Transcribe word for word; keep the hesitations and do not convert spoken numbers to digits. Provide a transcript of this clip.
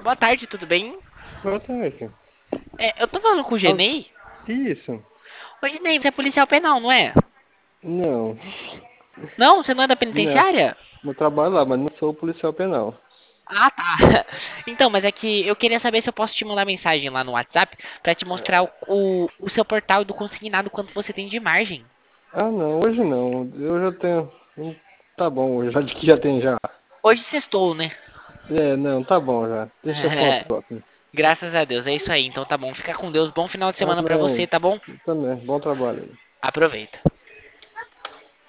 boa tarde, tudo bem? Boa tarde. É, eu tô falando com o Ah, Genei. isso? Ô, Genei, você é policial penal, não é? Não, Não, você não é da não. penitenciária? Eu trabalho lá, mas não sou policial penal. Ah, tá. Então, mas é que eu queria saber se eu posso te mandar mensagem lá no WhatsApp pra te mostrar o, o, o seu portal do consignado, quanto você tem de margem. Ah, não, hoje não. Eu já tenho. hum, Tá bom, hoje já de que já tem já. Hoje sextou, né? É, não, tá bom já. Deixa pra uma próxima. Graças a Deus, é isso aí. Então tá bom. Fica com Deus. Bom final de Ah, semana pra você, não. tá bom? Também. Bom trabalho aí. Aproveita.